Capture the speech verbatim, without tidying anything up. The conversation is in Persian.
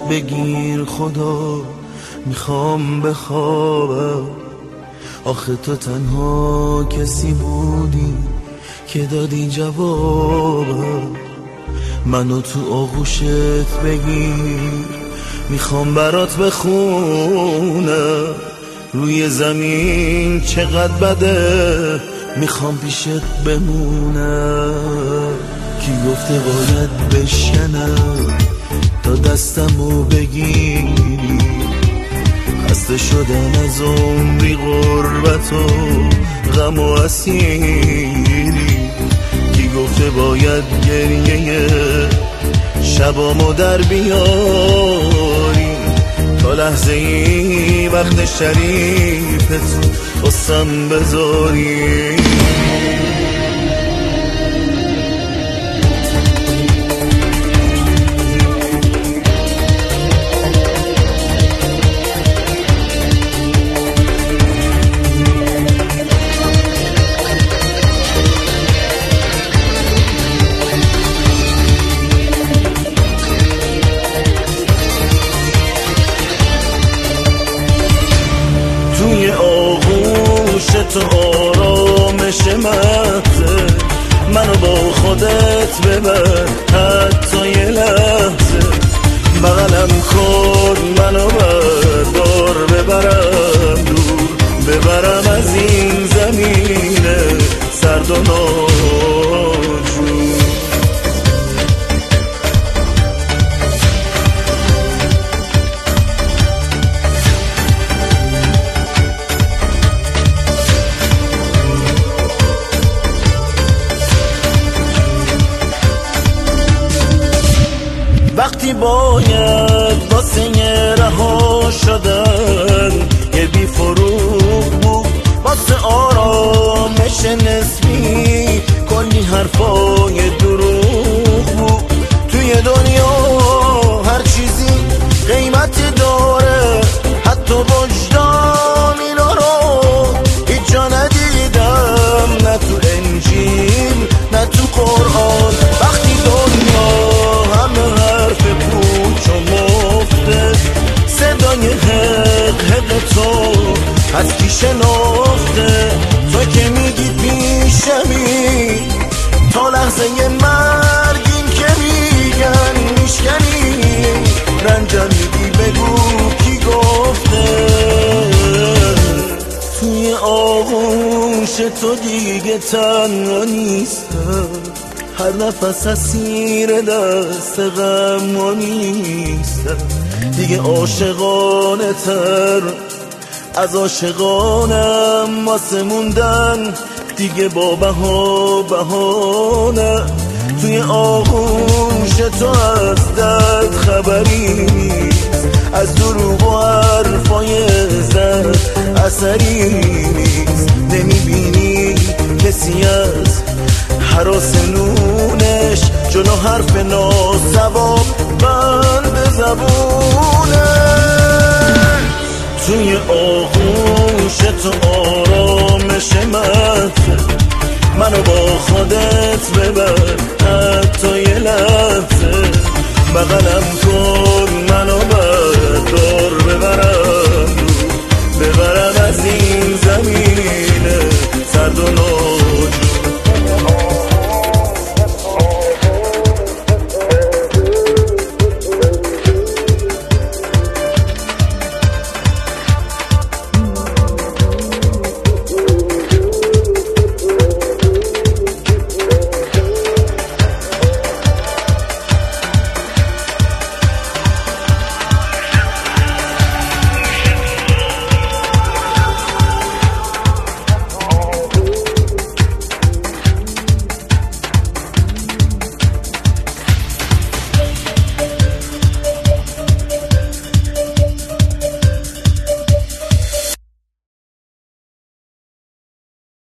بگیر خدا، میخوام بخوابم. آخه تو تنها کسی بودی که دادی جوابم. منو تو آغوشت بگیر، میخوام برات بخونم. روی زمین چقدر بده، میخوام پیشت بمونم. کی گفته باید بشکنم تا دستمو بگیری؟ خسته شدم از عمری غربت و غم و اسیری. کی گفته باید گریه شبامو در بیاری؟ تا لحظه ای وقت شریفت واسم بذاری. توی آغوش تو آرامش مغزه، منو با خودت ببر حتی یه لحظه. بغلم کن منو بردار، ببرم دور، ببرم از این زمین سرد و ناجور. وقتی باید واسه یه رها شدن یه بی فروغ بود، واسه آرامش نسبی کلی حرفای دروغ بود. توی دنیا هر چیزی قیمتی داره، حتی وجدان اینا رو هیچ جا ندیدم، نه تو انجیل نه تو قرآن. وقتی دنیا همه حرف پوچ و مفته، صدای حق حق تو از کی شناخته؟ تو که میگی پیشمی تا لحظه مرگ، این که میگن میشکنی رنجم میگی بگو کی گفته؟ توی آغوش تو دیگه تنها نیستم، هر نفس اسیر دست غم و نیستم. دیگه عاشقانه تر از عاشقانم واسه موندن، دیگه با بها بهانه. توی آغوش تو از درد خبری نیست، از دروغ و حرفای زد اثری نیست. نمیبینی کسی از حراس نونش جلو حرف ناسواب بند زبونه. توی آغوش تو آرامش مغزه، منو با خودت ببر